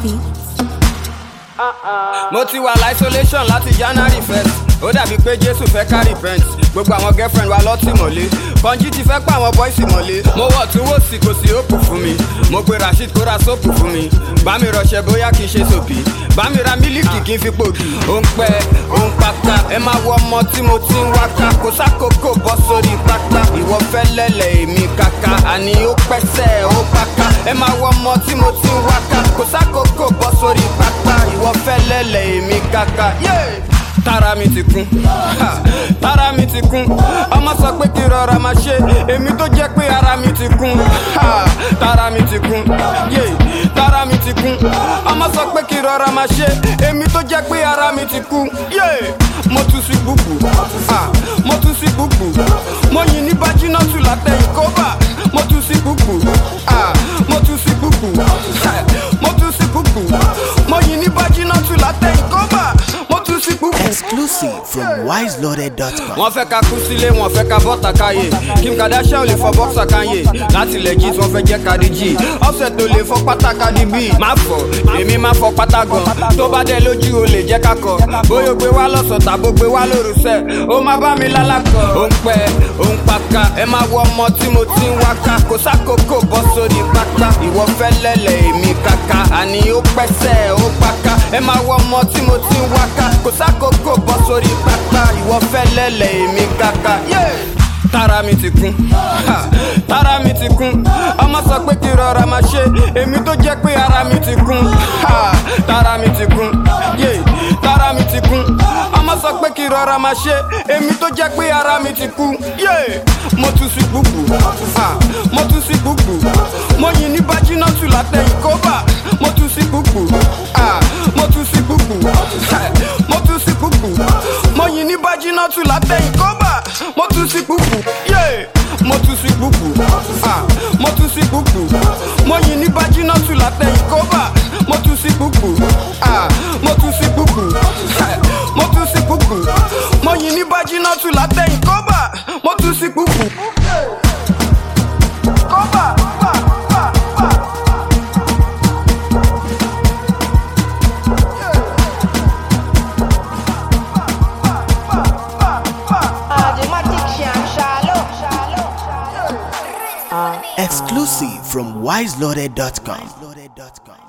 beats. Mo ti wà isolation láti January 1st. Ó dàbí pé Jésù fẹ́ ká repent. Gbogbo àwọn girlfriend wa lọ́tì mọ́lé. Kọ́njí ti fẹ́ pa àwọn boys mọ́lé. Mo wọ̀ tún wò sí kò sí òpù fún mi. Mo pe Rasheed kó ra sóòpù fún mi. Bá mi rọṣẹ bóyá kì í ṣe sòbí. Bá mi ra mílíkì kì í fi pòdù. Ó ń pẹ́, ó ń pátá. Ẹ máa wo ọmọ tí mo ti ń wáká. Kò sákòókò bọ́ sórí pátá. Ìwọ fẹ́ lẹ́lẹ̀ èmi kàkà. Àní ó pẹ́sẹ̀ ó páká. Ẹ máa wo ọmọ tí mo ti ń wáká. Kò sákòókò bọ́ sórí pátá. Ìwọ fẹ́ lẹ́lẹ̀ èmi kàkà. Tára mi ti kún, tára mi ti kún. Ọmọ sọ pé kí rọra máa ṣe, èmi tó jẹ́ pé ara mi ti kún. Tára mi ti kún, tára mi ti kún. Ọmọ sọ pé kí rọra máa ṣe, èmi tó jẹ́ pé ara mi ti kún. Mo tún sí gbùgbù, mo tún sí gbùgbù. Mo yìn ní Bájínátù látẹ̀yìn kóbà. Mo tún sí gbùgbù, mo tún sí gbùgbù. Mo tún sí gbùgbù. Mo yìn ní Bájínátù látẹ̀yìn kóbà. Mo tún sí gbùgbù. Exclusive from wiseloaded.com. Wọ́n fẹ́ ká kú sílé, wọ́n fẹ́ ká bọ́ta káyé. Kim Kardashian ò lè fọ bọ́ksà káyé. Láti legit wọ́n fẹ́ jẹ́ Cardi G. Offset ò lè fọ pátá Cardi B. Má fọ, èmi má fọ pátá gan. Tó bá dé lójú o lè jẹ́ ká kọ. Bóyá o gbé wá lọ́sàn tàbó gbé wá lórúsẹ̀. Ó máa bá mi lálàkọ̀. Ó ń pẹ́, ó ń paka. Ẹ máa wo ọmọ tí mo ti ń wáká. Kò sákòókò bọ́ sórí pátá. Ìwọ fẹ́ lẹ́lẹ̀ èmi kàkà. Àní ó pẹ́sẹ̀ ó páká. Ẹ máa wo ọmọ tí mo ti ń wáká. Kò sákòókò bọ́ sórí pátá. Ìwọ fẹ́ lẹ́lẹ̀ èmi kàkà. Tára mi ti kún, tára mi ti kún. Ọmọ sọ pé kí rọra máa ṣe, èmi tó jẹ́ pé ara mi ti kún. Tára mi ti kún, tára mi ti kún. Ọmọ sọ pé kí rọra máa ṣe, èmi tó jẹ́ pé ara mi ti kún. Mo tún sí gbùgbù, mo tún sí gbùgbù. Mo yìn ní Bájínátù látẹ̀yìn kóbà. Mo tún sí gbùgbù, mo tún sí gbùgbù. Mo tún sí gbùgbù. Mo yìn ní Bájínátù látẹ̀yìn kóbà. Mo tún sí gbùgbù, mo tún sí gbùgbù. Mo tún sí gbùgbù. Mo yìn ní Bájínátù látẹ̀yìn kóbà. Mo tún sí gbùgbù, mo tún sí gbùgbù. Mo tún sí gbùgbù. Mo yìn ní Bájínátù látẹ̀yìn kóbà. Mo tún sí gbùgbù. Kóbà. Exclusive from wiseloaded.com.